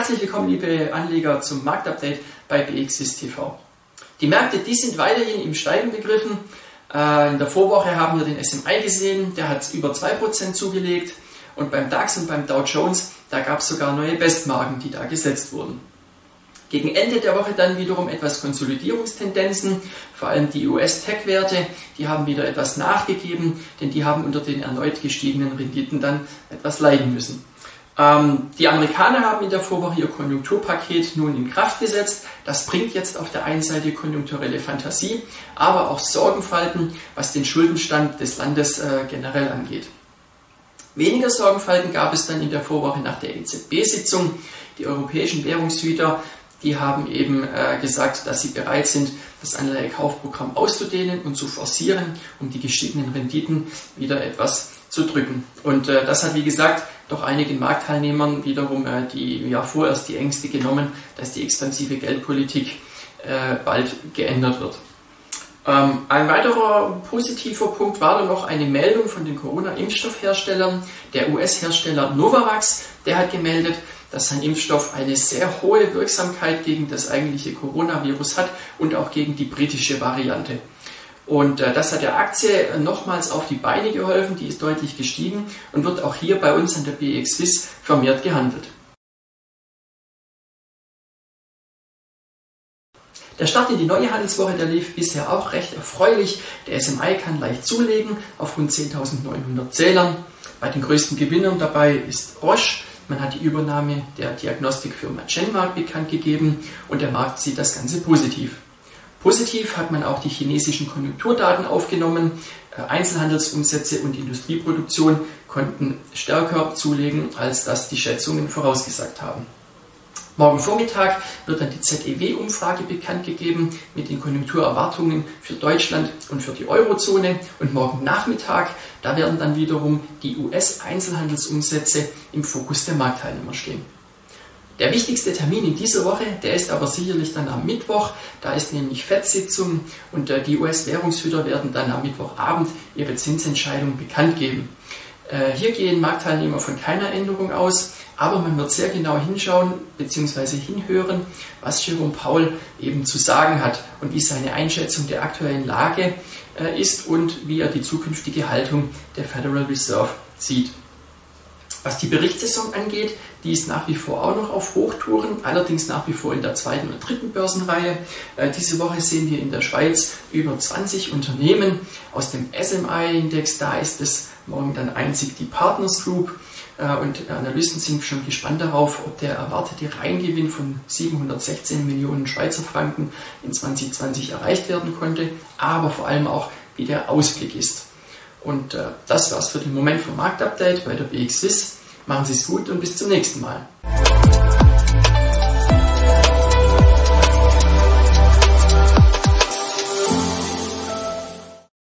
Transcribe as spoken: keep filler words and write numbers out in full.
Herzlich willkommen, liebe Anleger, zum Marktupdate bei B X W I S T V. Die Märkte, die sind weiterhin im Steigen begriffen. In der Vorwoche haben wir den S und P gesehen, der hat über zwei Prozent zugelegt. Und beim DAX und beim Dow Jones, da gab es sogar neue Bestmarken, die da gesetzt wurden. Gegen Ende der Woche dann wiederum etwas Konsolidierungstendenzen, vor allem die U S-Tech-Werte, die haben wieder etwas nachgegeben, denn die haben unter den erneut gestiegenen Renditen dann etwas leiden müssen. Ähm, die Amerikaner haben in der Vorwoche ihr Konjunkturpaket nun in Kraft gesetzt. Das bringt jetzt auf der einen Seite konjunkturelle Fantasie, aber auch Sorgenfalten, was den Schuldenstand des Landes äh, generell angeht. Weniger Sorgenfalten gab es dann in der Vorwoche nach der E Z B-Sitzung. Die europäischen Währungshüter, die haben eben äh, gesagt, dass sie bereit sind, das Anleihekaufprogramm auszudehnen und zu forcieren, um die gestiegenen Renditen wieder etwas zu drücken. Und äh, das hat, wie gesagt, doch einigen Marktteilnehmern wiederum äh, die ja vorerst die Ängste genommen, dass die expansive Geldpolitik äh, bald geändert wird. Ähm, ein weiterer positiver Punkt war dann noch eine Meldung von den Corona-Impfstoffherstellern. Der U S-Hersteller Novavax, der hat gemeldet, dass sein Impfstoff eine sehr hohe Wirksamkeit gegen das eigentliche Coronavirus hat und auch gegen die britische Variante. Und äh, das hat der Aktie nochmals auf die Beine geholfen, die ist deutlich gestiegen und wird auch hier bei uns an der B X W I S vermehrt gehandelt. Der Start in die neue Handelswoche, der lief bisher auch recht erfreulich. Der S und P kann leicht zulegen auf rund zehntausendneunhundert Zählern. Bei den größten Gewinnern dabei ist Roche. Man hat die Übernahme der Diagnostikfirma Genmark bekannt gegeben und der Markt sieht das Ganze positiv. Positiv hat man auch die chinesischen Konjunkturdaten aufgenommen. Einzelhandelsumsätze und Industrieproduktion konnten stärker zulegen, als das die Schätzungen vorausgesagt haben. Morgen Vormittag wird dann die Z E W-Umfrage bekannt gegeben mit den Konjunkturerwartungen für Deutschland und für die Eurozone. Und morgen Nachmittag, da werden dann wiederum die U S-Einzelhandelsumsätze im Fokus der Marktteilnehmer stehen. Der wichtigste Termin in dieser Woche, der ist aber sicherlich dann am Mittwoch. Da ist nämlich Fed-Sitzung und die U S-Währungshüter werden dann am Mittwochabend ihre Zinsentscheidung bekannt geben. Hier gehen Marktteilnehmer von keiner Änderung aus, aber man wird sehr genau hinschauen bzw. hinhören, was Jerome Powell eben zu sagen hat und wie seine Einschätzung der aktuellen Lage ist und wie er die zukünftige Haltung der Federal Reserve sieht. Was die Berichtssaison angeht, die ist nach wie vor auch noch auf Hochtouren, allerdings nach wie vor in der zweiten und dritten Börsenreihe. Äh, diese Woche sehen wir in der Schweiz über zwanzig Unternehmen. Aus dem S und P-Index, da ist es morgen dann einzig die Partners Group. Äh, und Analysten sind schon gespannt darauf, ob der erwartete Reingewinn von siebenhundertsechzehn Millionen Schweizer Franken in zwanzig zwanzig erreicht werden konnte, aber vor allem auch, wie der Ausblick ist. Und äh, das war's für den Moment vom Marktupdate bei der B X W I S. Machen Sie es gut und bis zum nächsten Mal.